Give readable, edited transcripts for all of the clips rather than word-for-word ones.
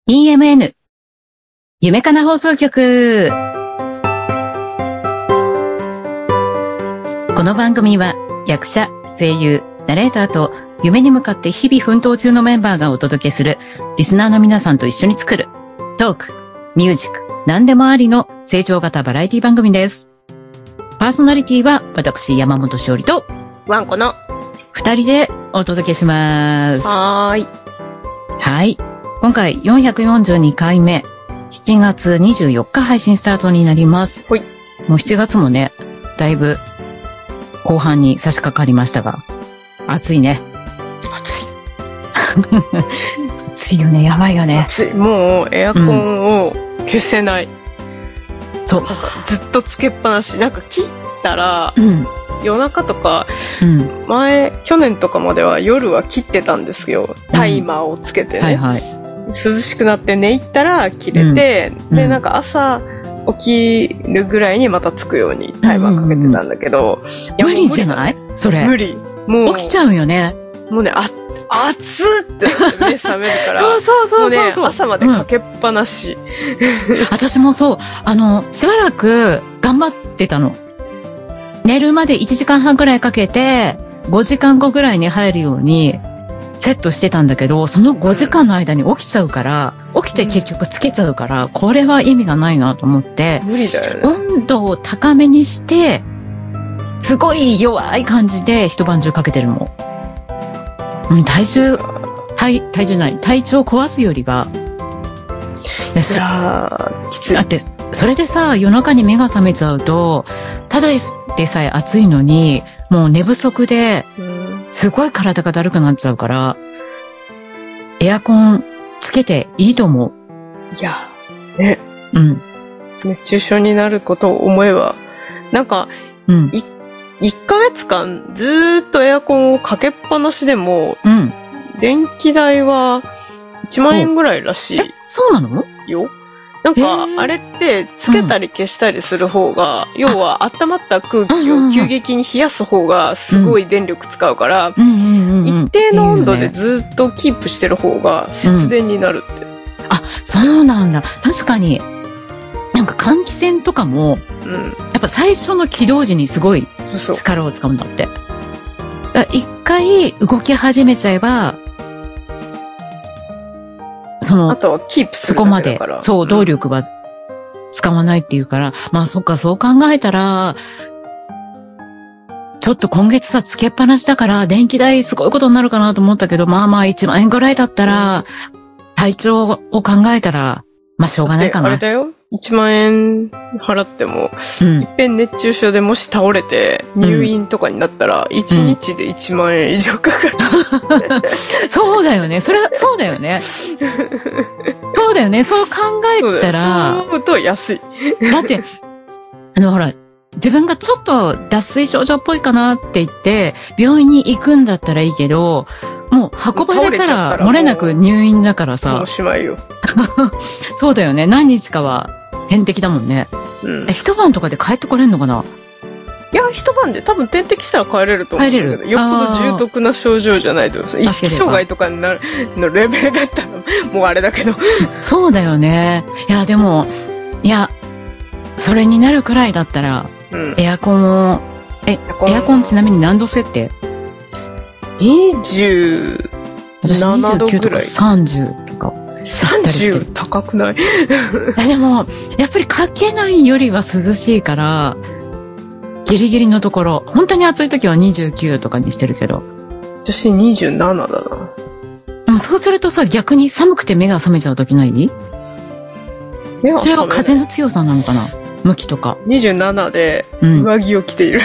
EMN 夢かな放送局。この番組は役者、声優、ナレーターと夢に向かって日々奮闘中のメンバーがお届けするリスナーの皆さんと一緒に作るトーク、ミュージック、何でもありの成長型バラエティ番組です。パーソナリティは私山本しおりとワンコの 2人でお届けします。 はい。 今回442回目、7月24日配信スタートになります。 はい。 もう7月もね、だいぶ後半に差し掛かりましたが、暑いね。暑いよね、やばいよね。 暑い。もうエアコンを消せない。 そう。 なんかずっとつけっぱなし。なんか切ったら、夜中とか、去年とかまでは夜は切ってたんですよ。タイマーをつけてね。涼しくなって寝入ったら切れて、で、なんか朝起きるぐらいにまたつくようにタイマーかけてたんだけど。 無理じゃない？それ。 無理。もう。 起きちゃうよね。 もうね、熱ってなって目覚めるから。 そう。 もうね、朝までかけっぱなし。 私もそう。しばらく頑張ってたの。寝るまで1時間半くらいかけて、5時間後ぐらいに入るようにセットしてたんだけど、その5時間の間に起きちゃうから、起きて結局つけちゃうから、これは意味がないなと思って、 無理だよね。 温度を高めにして、すごい弱い感じで一晩中かけてるの。体調壊すよりは、 いやー、きつい。 だって、それでさ、夜中に目が覚めちゃうと、ただでさえ暑いのに、もう寝不足で、すごい体がだるくなっちゃうから、エアコンつけていいと思う。 いや、ね。熱中症になることを思えば、なんか、1ヶ月間ずーっとエアコンをかけっぱなしでも、電気代は1万円ぐらいらしい。 そうなの？ よ。なんか、あれって、つけたり消したりする方が、要は温まった空気を急激に冷やす方がすごい電力使うから、一定の温度でずっとキープしてる方が節電になるって。 あ、そうなんだ。確かに。なんか換気扇とかも、やっぱ最初の起動時にすごい力を使うんだって。一回動き始めちゃえば、 あとはキープするだけだから。 そこまで、動力は使わないっていうから、まあそっか、そう考えたら、ちょっと今月さ、つけっぱなしだから、電気代すごいことになるかなと思ったけど、まあ1万円くらいだったら、体調を考えたら、まあしょうがないかな。 あれだよ。1万円払っても、いっぺん熱中症でもし倒れて入院とかになったら、1日で1万円以上かかる。 そうだよね。そうだよね。そうだよね。そう考えたら。 そう思うと安い。 だって、ほら、自分がちょっと脱水症状っぽいかなって言って、病院に行くんだったらいいけど、もう運ばれたら漏れなく入院だからさ。 もうしまいよ。 そうだよね。何日かは点滴だもんね。一晩とかで帰ってこれんのかな？ いや、一晩で多分点滴したら帰れると思うんだけど。よっぽど重篤な症状じゃないと、意識障害とかになるのレベルだったらもうあれだけど。 そうだよね。でも、それになるくらいだったら、エアコンを、エアコンちなみに何度設定 ？27度ぐらい。 30とか。 30高くない？ でも、やっぱりかけないよりは涼しいから、ギリギリのところ、本当に暑い時は29とかにしてるけど。 私27だな。 でもそうするとさ、逆に寒くて目が覚めちゃう時ない？それは風の強さなのかな？向きとか。 27で上着を着ている。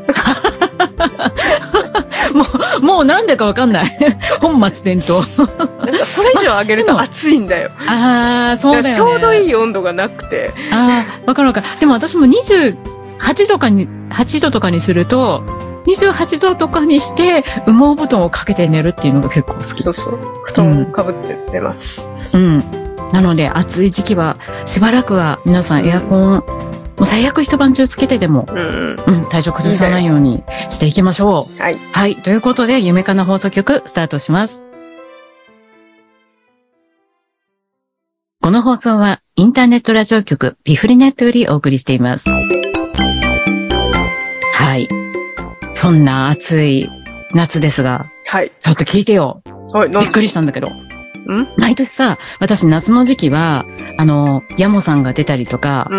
もうなんだかわかんない。本末転倒。 なんかそれ以上上げると暑いんだよ。 そうだよね。 ちょうどいい温度がなくて。 わかる。でも私も28度とかにすると、28度とかにして羽毛布団をかけて寝るっていうのが結構好き。 そう。布団をかぶって寝ます。 なので暑い時期はしばらくは皆さんエアコン、もう最悪一晩中つけてでも、体調崩さないようにしていきましょう。はい。ということで、夢かな放送局スタートします。 この放送はインターネットラジオ局ビフリネットよりお送りしています。はい。そんな暑い夏ですが。 はい。 ちょっと聞いてよ。 はい。 びっくりしたんだけど。毎年さ、私夏の時期は、ヤモさんが出たりとか、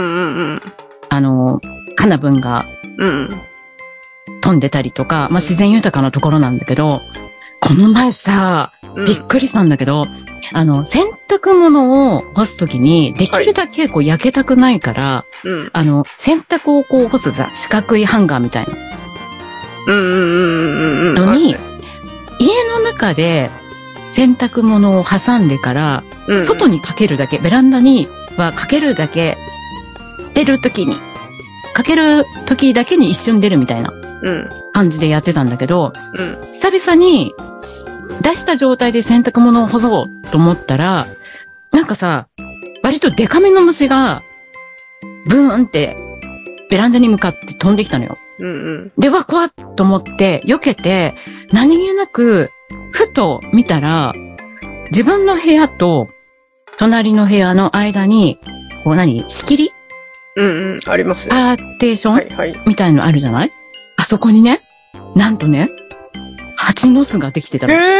カナブンが、飛んでたりとか、まあ、自然豊かなところなんだけど、この前さ、びっくりしたんだけど、洗濯物を干すときに、できるだけこう焼けたくないから、洗濯をこう干すさ、四角いハンガーみたいな。のに、家の中で洗濯物を挟んでから、外にかけるだけ、ベランダにはかけるだけ、出るときに、かけるときだけに一瞬出るみたいな感じでやってたんだけど、久々に出した状態で洗濯物を干そうと思ったら、なんかさ、割とデカめの虫が、ブーンってベランダに向かって飛んできたのよ。で、怖っと思って、避けて、何気なく、ふと見たら、自分の部屋と、隣の部屋の間に、こう仕切りありますね。 パーテーションみたいのあるじゃない？あそこにね、なんとね、蜂の巣ができてたの。ちょ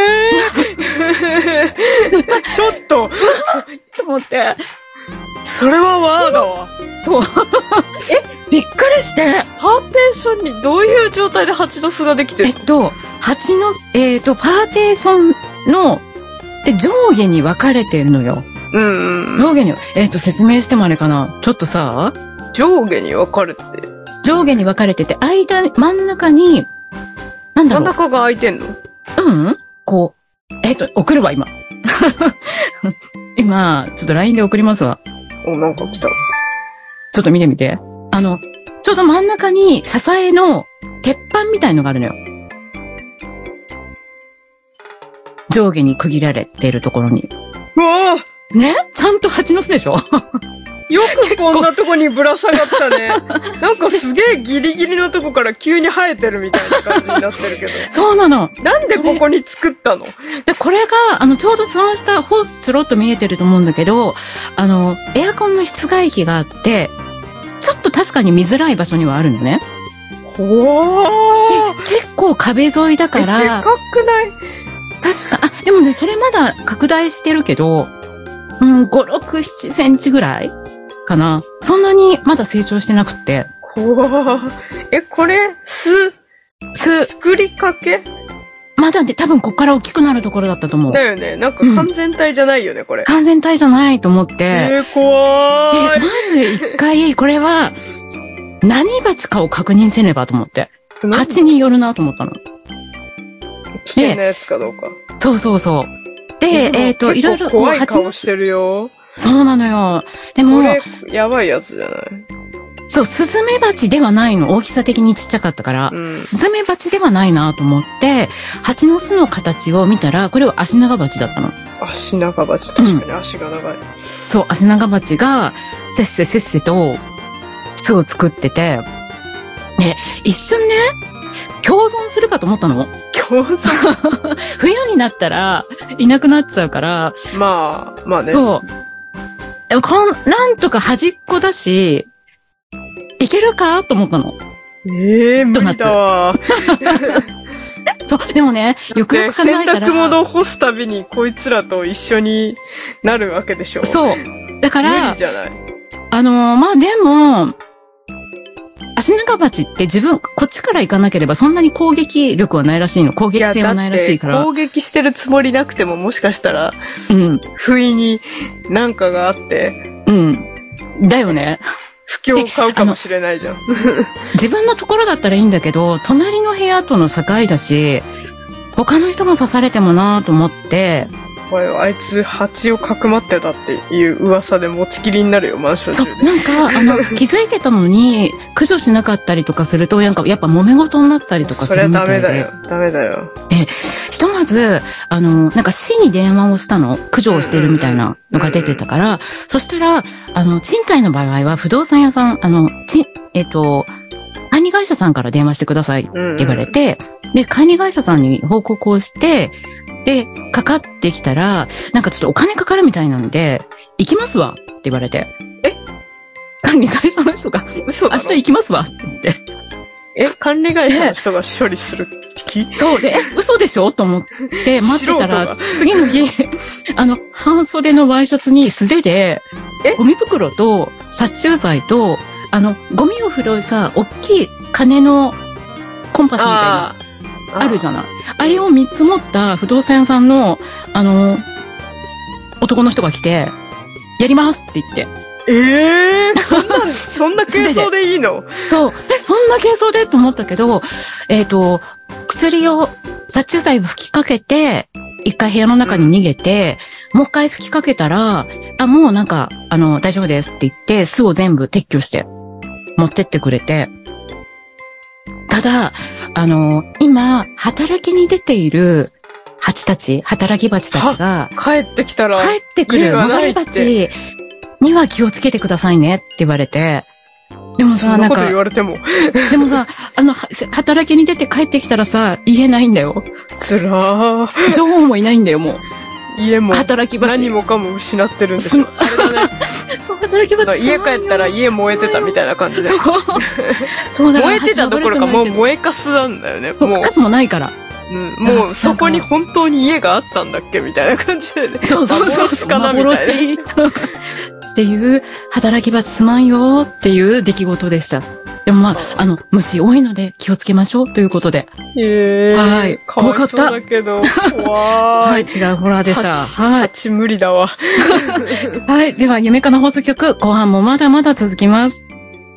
っとと思って。 それはワーだわ。 そう。びっくりして。 パーテーションにどういう状態で蜂の巣ができてるの？蜂の、パーテーションの、で、上下に分かれてるのよ。上下に、説明してもあれかな。ちょっとさ、 上下に分かれてて、真ん中に、なんだろう。 真ん中が空いてんの？ こう、送るわ、今。今、ちょっと LINE で送りますわ。 なんか来た。 ちょっと見てみて。ちょうど真ん中に支えの鉄板みたいのがあるのよ。上下に区切られてるところに。 うわぁ！ ね？ちゃんと蜂の巣でしょ？ よくこんなとこにぶら下がったね。なんかすげえギリギリのとこから急に生えてるみたいな感じになってるけど。 そうなの。 なんでここに作ったの？ で、これが、ちょうどその下、ホースちょろっと見えてると思うんだけど、エアコンの室外機があって、ちょっと確かに見づらい場所にはあるのね。 ほー。 で、結構壁沿いだから。 でかくない？ 確か、でもね、それまだ拡大してるけど、5、6、7センチぐらいかな。そんなにまだ成長してなくって。 これ、作りかけ？ まだで多分こっから大きくなるところだったと思う。 だよね。なんか完全体じゃないよね、これ。 完全体じゃないと思って。 怖い。 まず一回、これは、何蜂かを確認せねばと思って。蜂によるなと思ったの。 危険なやつかどうか。 そうそうそう。で、いろいろ、 怖い顔してるよ。 そうなのよ。でも、 これ、やばいやつじゃない？ そう、スズメバチではないの。大きさ的にちっちゃかったから、スズメバチではないなと思って、蜂の巣の形を見たら、これはアシナガバチだったの。 アシナガバチ、確かに足が長い。 そう、アシナガバチが、せっせと巣を作ってて、で、一瞬ね、共存するかと思ったの。 共存冬になったら、いなくなっちゃうから。 まあね。 そう。でもなんとか端っこだし、いけるかと思ったの。 無理だわ。 そう、でもね、よくよく考えたら。 洗濯物を干すたびにこいつらと一緒になるわけでしょ。 そう。だから、 無理じゃない。 まあでも、アシナガバチってこっちから行かなければそんなに攻撃力はないらしいの。攻撃性はないらしいから。 攻撃してるつもりなくてももしかしたら、不意になんかがあって。 だよね。 不況を買うかもしれないじゃん。 自分のところだったらいいんだけど、隣の部屋との境だし、他の人が刺されてもなぁと思って、 あいつ蜂をかくまってたっていう噂で持ちきりになるよ、マンション中で。 なんか、気づいてたのに、駆除しなかったりとかすると、やっぱ揉め事になったりとかするみたいで。 それはダメだよ。 で、ひとまず、なんか市に電話をしたの。駆除をしてるみたいなのが出てたから、そしたら、賃貸の場合は不動産屋さん、管理会社さんから電話してくださいって言われて、で、管理会社さんに報告をして、で、かかってきたら、なんかちょっとお金かかるみたいなので、 行きますわって言われて。管理会社の人が、嘘だろ？明日行きますわって言って。 管理会社の人が処理する気？ そうで、嘘でしょと思って待ってたら、次の日、半袖のワイシャツに素手で、ゴミ袋と殺虫剤と、ゴミを拾うさ、大きい金のコンパスみたいな、あるじゃない。あれを3つ持った不動産屋さんの、男の人が来て、やりますって言って。 そんな軽装でいいの？ そう。そんな軽装でと思ったけど、薬を、殺虫剤を吹きかけて、一回部屋の中に逃げて、もう一回吹きかけたら、もうなんか、大丈夫ですって言って、巣を全部撤去して、持ってってくれて。ただ、今、働きに出ている蜂たち、働き蜂たちが、 帰ってきたら、 帰ってくる戻り蜂には気をつけてくださいねって言われて、でもさ、 そんなこと言われても。 でもさ、働きに出て帰ってきたらさ、言えないんだよ。 つらー。 女王もいないんだよ、もう。 家も。 働き蜂。 何もかも失ってるんですよ。あれだね。 そう、働き蜂。 家帰ったら家燃えてたみたいな感じで。 そうだから。 燃えてたどころかもう燃えかすなんだよね。 そう、カスもないから。 もうそこに本当に家があったんだっけみたいな感じでね。 そう。 幻かなみたいな。 っていう、働き蜂すまんよっていう出来事でした。でもまあ、虫多いので気をつけましょうということで。はい。 怖かった。だけど、 はい、違うホラーでした。 はい。無理だわ。 はい。では、夢かな放送局、後半もまだまだ続きます。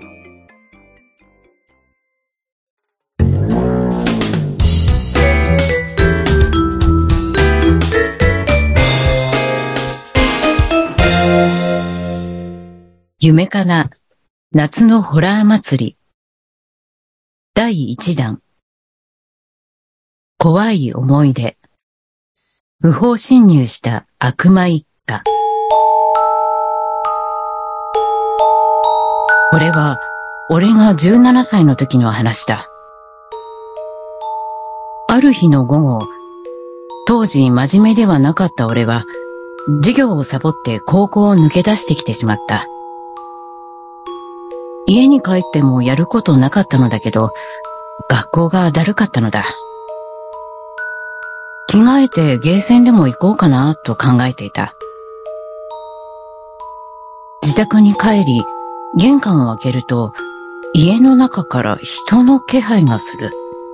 夢かな夏のホラー祭り第1弾怖い思い出不法侵入した悪魔一家。これは俺が17歳の時の話だ。ある日の午後、当時真面目ではなかった俺は授業をサボって高校を抜け出してきてしまった。家に帰ってもやることなかったのだけど、学校がだるかったのだ。着替えてゲーセンでも行こうかなと考えていた。自宅に帰り、玄関を開けると、家の中から人の気配がする。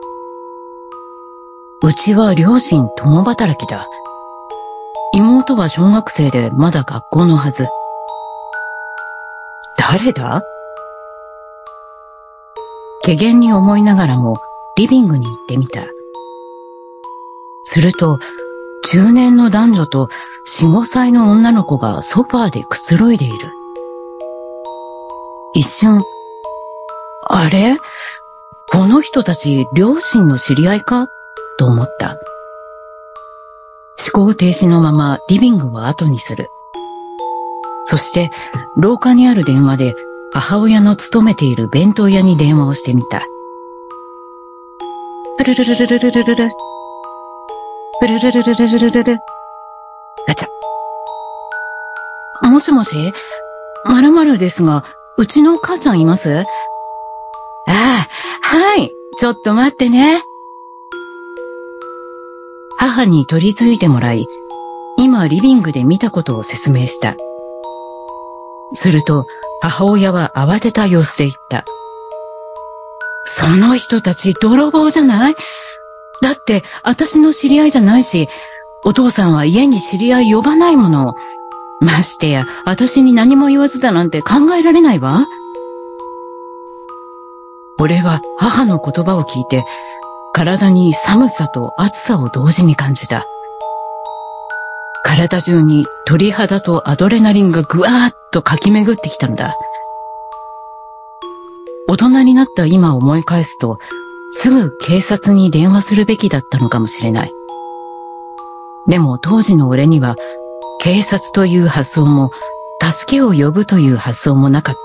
うちは両親共働きだ。妹は小学生でまだ学校のはず。誰だ？怪訝に思いながらもリビングに行ってみた。すると、中年の男女と4、5歳の女の子がソファーでくつろいでいる。一瞬、あれ？この人たち両親の知り合いか？と思った。思考停止のままリビングを後にする。そして、廊下にある電話で母親の勤めている弁当屋に電話をしてみた。プルルルルルルルルル。プルルルルルルルルル。ガチャ。もしもし、〇〇ですが、うちの母ちゃんいます？ああ、はい。ちょっと待ってね。母に取り付いてもらい、今リビングで見たことを説明した。すると、母親は慌てた様子で言った。その人たち泥棒じゃない？だって、私の知り合いじゃないし、お父さんは家に知り合い呼ばないもの。ましてや、私に何も言わずだなんて考えられないわ。俺は母の言葉を聞いて、体に寒さと暑さを同時に感じた。体中に鳥肌とアドレナリンがぐわーっと駆け巡ってきたのだ。大人になった今思い返すと、すぐ警察に電話するべきだったのかもしれない。でも当時の俺には、警察という発想も、助けを呼ぶという発想もなかった。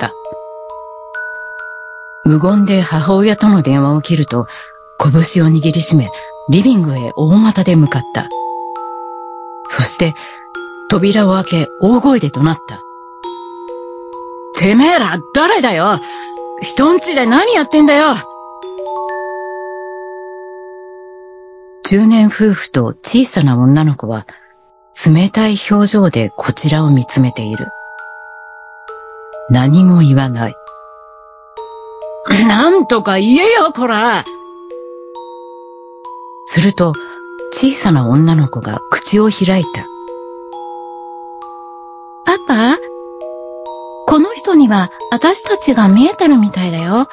無言で母親との電話を切ると、拳を握りしめ、リビングへ大股で向かった。そして、 扉を開け、大声で怒鳴った。てめえら、誰だよ！人んちで何やってんだよ！中年夫婦と小さな女の子は、冷たい表情でこちらを見つめている。何も言わない。なんとか言えよ、こら！すると、小さな女の子が口を開いた。パパ？この人には私たちが見えてるみたいだよ。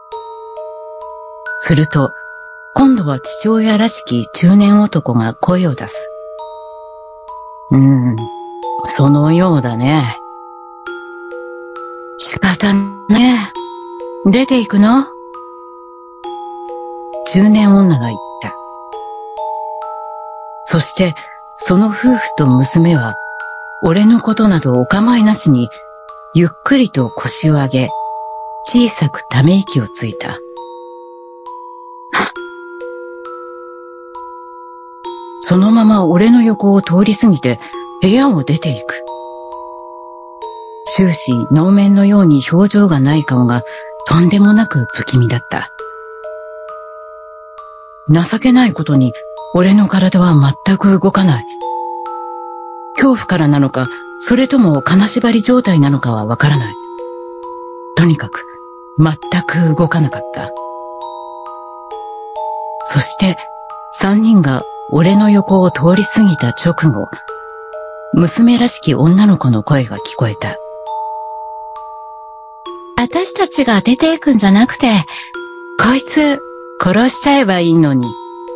すると、今度は父親らしき中年男が声を出す。そのようだね。仕方ねえ。出て行くの？中年女が言った。そして、その夫婦と娘は、俺のことなどお構いなしに、ゆっくりと腰を上げ、小さくため息をついた。そのまま俺の横を通り過ぎて部屋を出ていく。終始能面のように表情がない顔がとんでもなく不気味だった。情けないことに俺の体は全く動かない。恐怖からなのか、それとも金縛り状態なのかはわからない。とにかく全く動かなかった。そして三人が俺の横を通り過ぎた直後、娘らしき女の子の声が聞こえた。私たちが出ていくんじゃなくて、こいつ殺しちゃえばいいのに。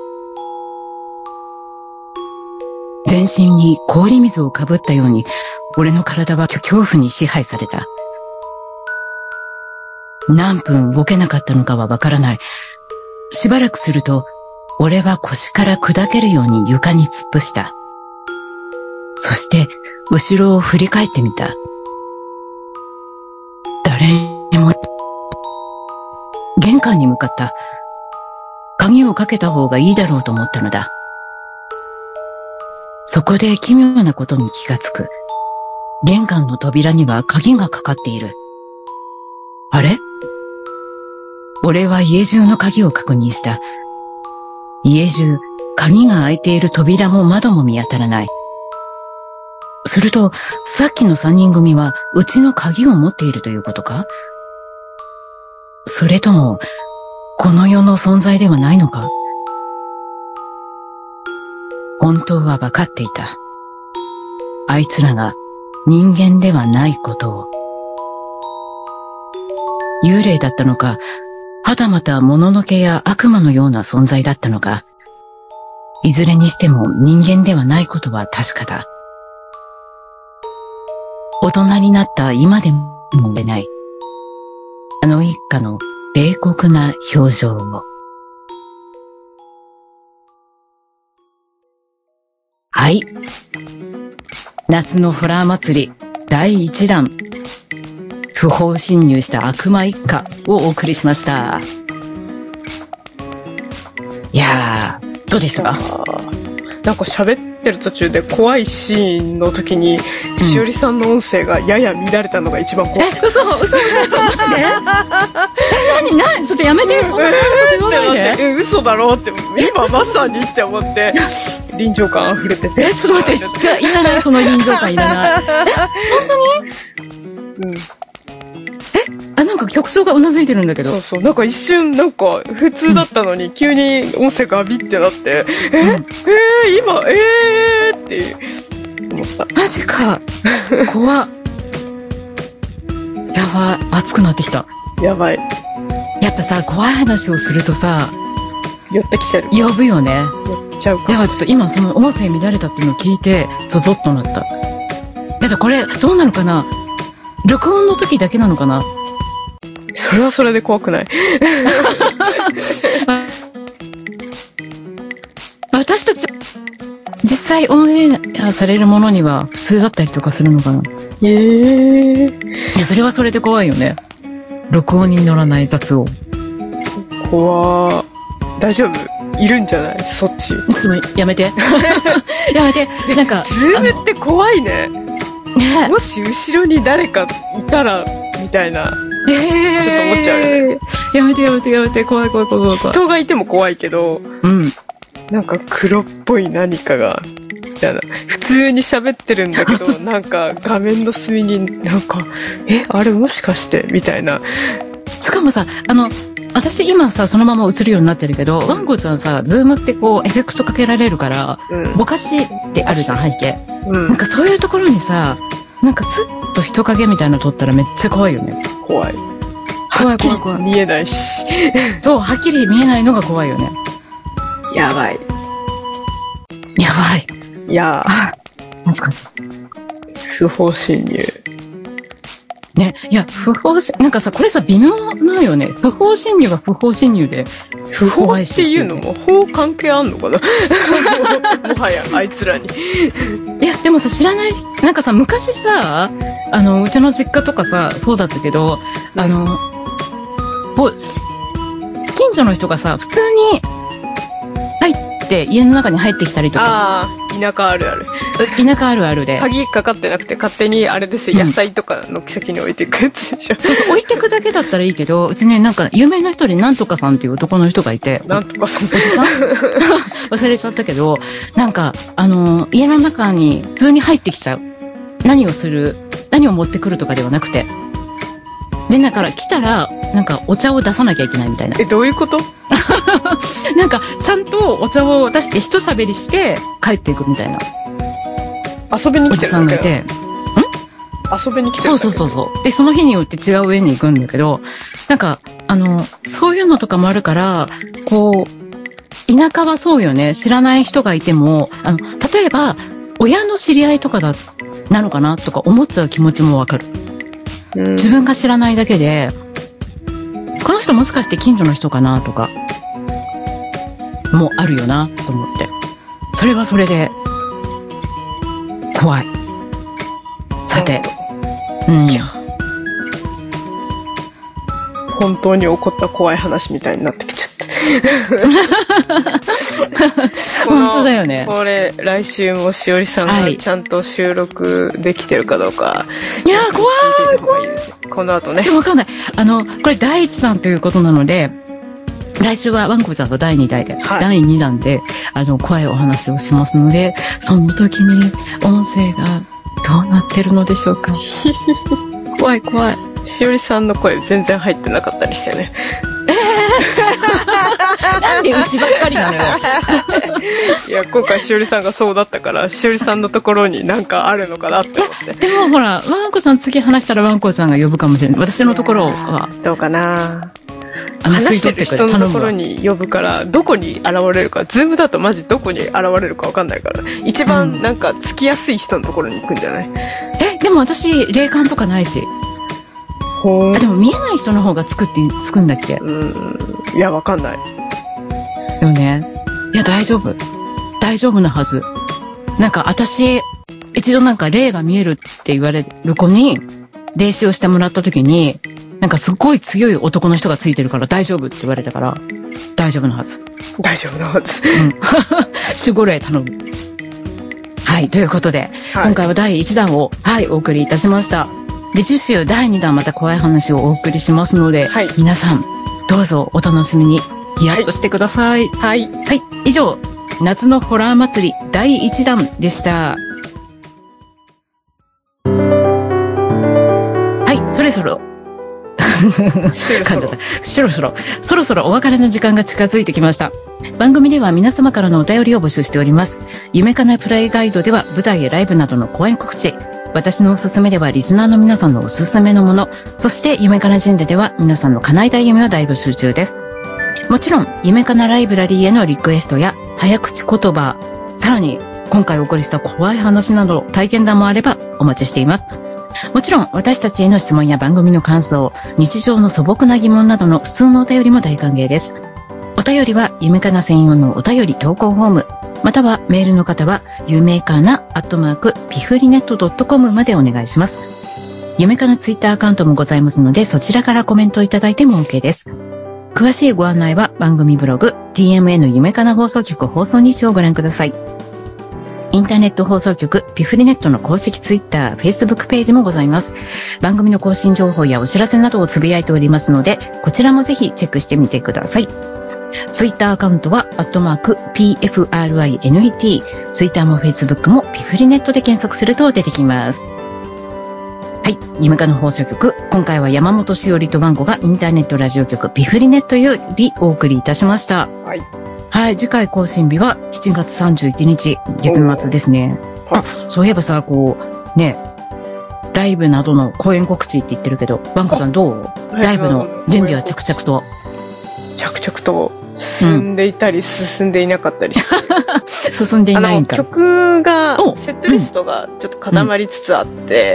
全身に氷水をかぶったように、俺の体は恐怖に支配された。何分動けなかったのかはわからない。しばらくすると、俺は腰から砕けるように床に突っ伏した。そして、後ろを振り返ってみた。誰も。玄関に向かった。鍵をかけた方がいいだろうと思ったのだ。そこで奇妙なことに気がつく。玄関の扉には鍵がかかっている。あれ？俺は家中の鍵を確認した。家中、鍵が開いている扉も窓も見当たらない。すると、さっきの三人組は、うちの鍵を持っているということか？それとも、この世の存在ではないのか？本当は分かっていた。あいつらが人間ではないことを。幽霊だったのか、はたまたもののけや悪魔のような存在だったのか、いずれにしても人間ではないことは確かだ。大人になった今でも言えない、あの一家の冷酷な表情を。はい。夏のホラー祭り第1弾。不法侵入した悪魔一家をお送りしました。いやー、どうですか？ なんか喋ってる途中で怖いシーンの時に、しおりさんの音声がやや乱れたのが一番怖い。 嘘、マジで？何ちょっとやめて、そんなこと言わないで。 嘘だろうって、今まさにって思って、臨場感溢れてて。 ちょっと待って、いらない、その臨場感いらない。本当に？なんか局長がうなずいてるんだけど。 そう、なんか一瞬、なんか普通だったのに、急に音声がビってなって、今、って思った。 マジか。怖っ。やばい、熱くなってきた。 やばい。 やっぱさ、怖い話をするとさ、 寄ってきちゃう。 呼ぶよね。 寄っちゃうか。 いや、ちょっと今その音声乱れたっていうのを聞いて、ゾゾッとなった。じゃこれ、どうなのかな？録音の時だけなのかな？ それはそれで怖くない？ 私たち、実際オンエアされるものには普通だったりとかするのかな？いや、それはそれで怖いよね。録音に乗らない雑音。 怖ー。大丈夫？ いるんじゃない？そっち。 ちょっとやめて。やめて。なんか。 ズームって怖いね。ね、もし後ろに誰かいたら、みたいな。ちょっと思っちゃうよね。 やめてやめてやめて。怖い怖い怖い怖い。 人がいても怖いけど、うん。なんか黒っぽい何かが、みたいな。普通に喋ってるんだけど、なんか画面の隅になんか、あれもしかしてみたいな。 しかもさ、私今さ、そのまま映るようになってるけど、ワンコちゃんさ、ズームってこう、エフェクトかけられるから、ぼかしってあるじゃん、背景。なんかそういうところにさ、なんかスッと人影みたいなの撮ったらめっちゃ怖いよね。 怖い。 怖い怖い怖い。 見えないし。 そう、はっきり見えないのが怖いよね。 やばい。 やばい。 いやー。なんすか？ 不法侵入。 ね、いや、なんかさ、これさ、微妙なよね。不法侵入が不法侵入で。 不法っていうのも法関係あんのかなもはや、あいつらに。 いや、でもさ、知らないし、なんかさ、昔さ、うちの実家とかさ、そうだったけど、近所の人がさ、普通に、家の中に入ってきたりとか。 ああ、田舎あるある。 田舎あるあるで。 鍵かかってなくて勝手にあれですよ、野菜とかの先に置いていくやつでしょ。 そうそう、置いてくだけだったらいいけど、うちね、なんか有名な人でなんとかさんっていう男の人がいて。 なんとかさん。 おじさん忘れちゃったけど、なんか、家の中に普通に入ってきちゃう。何を持ってくるとかではなくて。で、だから来たら、なんかお茶を出さなきゃいけないみたいな。 どういうこと？ なんか、ちゃんとお茶を出して一喋りして帰っていくみたいな。 遊びに来てるおじさんがいて。 遊びに来てる。 そう。で、その日によって違う上に行くんだけど、なんか、そういうのとかもあるから、こう、田舎はそうよね。知らない人がいても、例えば、親の知り合いとかなのかなとか思っちゃう気持ちもわかる。自分が知らないだけで、この人もしかして近所の人かなとか、もあるよな、と思って。それはそれで、怖い。さて。 いや。本当に起こった怖い話みたいになってきちゃった。 本当だよね。 これ、来週もしおりさんがちゃんと収録できてるかどうか。 いやー、怖い。 この後ね。 でもわかんない。これ第1弾ということなので、来週はワンコちゃんと第2弾で、第2弾で、怖いお話をしますので、その時に音声がどうなってるのでしょうか。怖い。 しおりさんの声全然入ってなかったりしてね。 なんでうちばっかりなのよ。 いや、今回しおりさんがそうだったから、しおりさんのところになんかあるのかなって思って。 でもほら、ワンコさん次話したらワンコさんが呼ぶかもしれない。私のところは。 どうかな。話してる人のところに呼ぶから、どこに現れるか、ズームだとマジどこに現れるか分かんないから、一番なんかつきやすい人のところに行くんじゃない？ でも私、霊感とかないし。でも見えない人の方がつくんだっけ？ いや、わかんない。 でもね、いや、大丈夫なはず。なんか私、一度なんか霊が見えるって言われる子に、霊視をしてもらった時に、なんかすっごい強い男の人がついてるから大丈夫って言われたから、大丈夫なはず。 大丈夫なはず。 守護霊頼む。はい、ということで、今回は第1弾を、お送りいたしました。で、次週第2弾また怖い話をお送りしますので、皆さん、どうぞお楽しみに、ヒヤッとしてください。はい。以上、夏のホラー祭り第1弾でした。そろそろそろそろお別れの時間が近づいてきました。番組では皆様からのお便りを募集しております。夢かなプライガイドでは舞台やライブなどの公演告知、私のおすすめではリスナーの皆さんのおすすめのもの、そして夢かな神社では皆さんの叶いたい夢を大募集中です。もちろん夢かなライブラリーへのリクエストや早口言葉、さらに今回お送りした怖い話など体験談もあればお待ちしています。もちろん私たちへの質問や番組の感想、日常の素朴な疑問などの普通のお便りも大歓迎です。お便りは夢かな専用のお便り投稿フォーム、またはメールの方は夢かな@pifrinet.com までお願いします。夢かなツイッターアカウントもございますので、そちらからコメントいただいても OK です。詳しいご案内は番組ブログ TMN 夢かな放送局放送日誌をご覧ください。インターネット放送局ピフリネットの公式ツイッター、Facebook ページもございます。番組の更新情報やお知らせなどをつぶやいておりますので、こちらもぜひチェックしてみてください。ツイッターアカウントは@PFRINET、ツイッターも Facebook もピフリネットで検索すると出てきます。はい、夢かな放送局、今回は山本しおりとワンコがインターネットラジオ局ピフリネットよりお送りいたしました。 はい。 はい、次回更新日は7月31日、月末ですね。あ、そういえばさ、こう、ね、ライブなどの公演告知って言ってるけど、ワンコさんどう？ライブの準備は着々と。 着々と進んでいたり、進んでいなかったり。 進んでいないんか。 曲が、セットリストがちょっと固まりつつあって、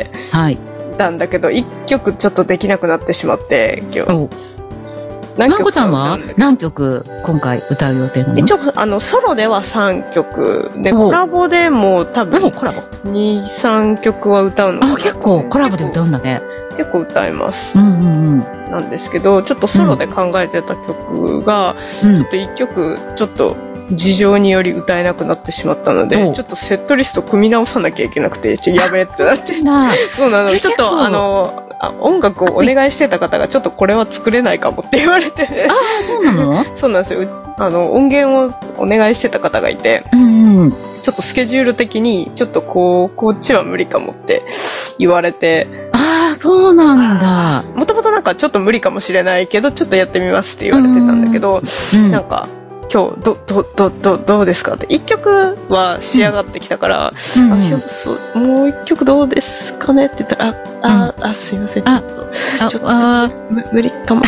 はい。 たんだけど、1曲ちょっとできなくなってしまって、今日。 ワンコちゃんは何曲今回歌う予定なの？ 一応、ソロでは3曲。で、コラボでも多分、2、3曲は歌うのかな。 あ、結構コラボで歌うんだね。 結構歌います。なんですけど、ちょっとソロで考えてた曲が、ちょっと1曲、ちょっと事情により歌えなくなってしまったので、ちょっとセットリスト組み直さなきゃいけなくて、やべえってなって。そうなの。ちょっと音楽をお願いしてた方がちょっとこれは作れないかもって言われて。 ああ、そうなの？ そうなんですよ。音源をお願いしてた方がいて、ちょっとスケジュール的にちょっとこっちは無理かもって言われて。 ああ、そうなんだ。 もともとなんかちょっと無理かもしれないけど、ちょっとやってみますって言われてたんだけど、なんか、今日どうですかって1曲は仕上がってきたから、もう1曲どうですかねって言ったらすいません、ちょっと無理かも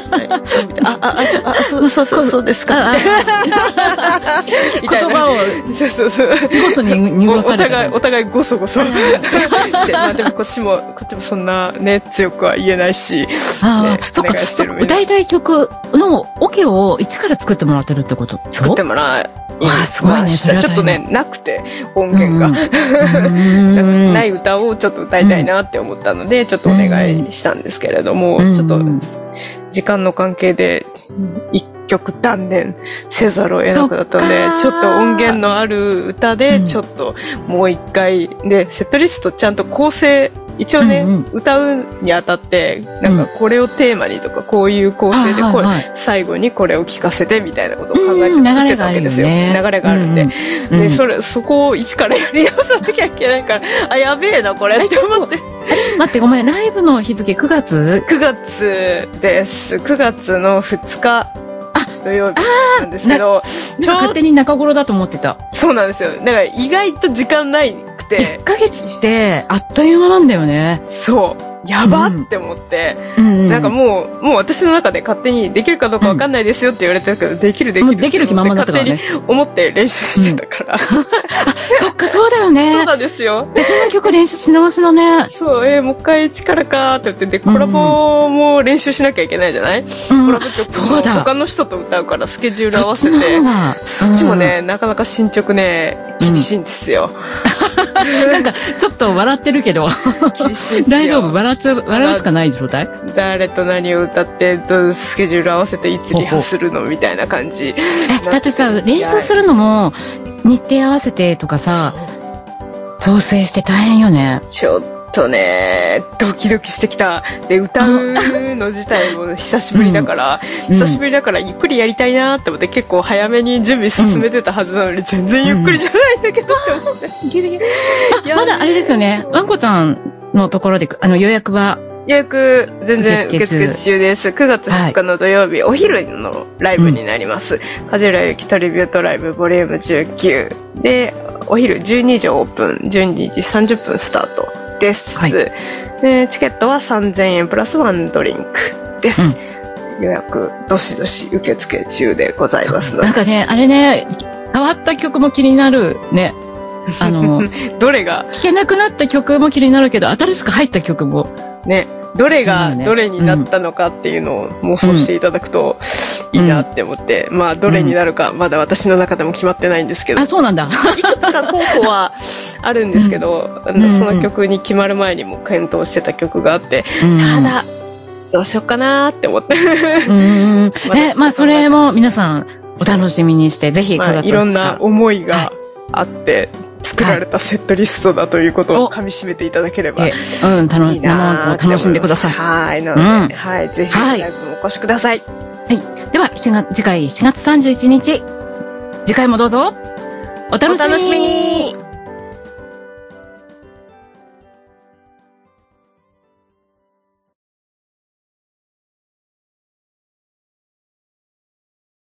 そうですか言葉をゴソに濁されたお互いゴソゴソしてまあでもこっちもそんなね強くは言えないし、 そっか、歌いたい曲のオケを一から作ってもらってるってこと？ 作ってもらすごいね。それはちょっとねなくて音源がない歌をちょっと歌いたいなって思ったのでちょっとお願いしたんですけれども、ちょっと時間の関係で一曲断念せざるを得なくなったので、ちょっと音源のある歌でちょっともう一回でセットリストちゃんと構成一応ね、歌うにあたってなんかこれをテーマにとかこういう構成で最後にこれを聞かせてみたいなことを考えて作ってたわけですよ。流れがあるんで、でそこを一からやり直さなきゃいけないからやべえなこれって思って。 待ってごめん、ライブの日付9月です。9月の2日土曜日なんですけど、 勝手に中頃だと思ってた。 そうなんですよ。だから意外と時間ないくて 1ヶ月ってあっという間なんだよね。 そうやばって思って、なんかもう私の中で勝手にできるかどうかわかんないですよって言われてたけど、できる気満々だったからね。勝手に思って練習してたから。そっか、そうだよね。 そうなんですよ。 別の曲練習し直しだね。 そう、もう一回一からかって言って、で、コラボも練習しなきゃいけないじゃない？コラボ曲も他の人と歌うからスケジュール合わせて、そっちもね、なかなか進捗ね、厳しいんですよ。 なんか、ちょっと笑ってるけど。 厳しい。 大丈夫？笑うしかない状態？ 誰と何を歌って、スケジュール合わせていつリハするのみたいな感じ。 だってさ、練習するのも、日程合わせてとかさ、調整して大変よね。 ちょっとね、ドキドキしてきた。で、歌うの自体も久しぶりだから、ゆっくりやりたいなって思って結構早めに準備進めてたはずなのに、全然ゆっくりじゃないんだけどって思って。ギリギリ。 まだあれですよね。ワンコちゃんのところで、予約は予約全然受付中です。9月20日の土曜日、お昼のライブになります。梶浦由紀トリビュートライブボリューム19で、お昼12時オープン、12時30分スタートです。でチケットは3000円プラスワンドリンクです。予約どしどし受付中でございますので。 なんかね、あれね、変わった曲も気になるね。 どれが聴けなくなった曲も気になるけど、新しく入った曲もね、どれがどれになったのかっていうのを妄想していただくといいなって思って、まあどれになるかまだ私の中でも決まってないんですけど、 そうなんだ。 いくつか候補はあるんですけど、その曲に決まる前にも検討してた曲があって、ただどうしようかなって思って。 まあそれも皆さんお楽しみにして、ぜひ9月2日。 いろんな思いがあって、作られたセットリストだということを噛み締めていただければ。 生を楽しんでください。 はい。なので、はい。ぜひ、ライブもお越しください。 はい。では、次回7月31日。次回もどうぞ、お楽しみに。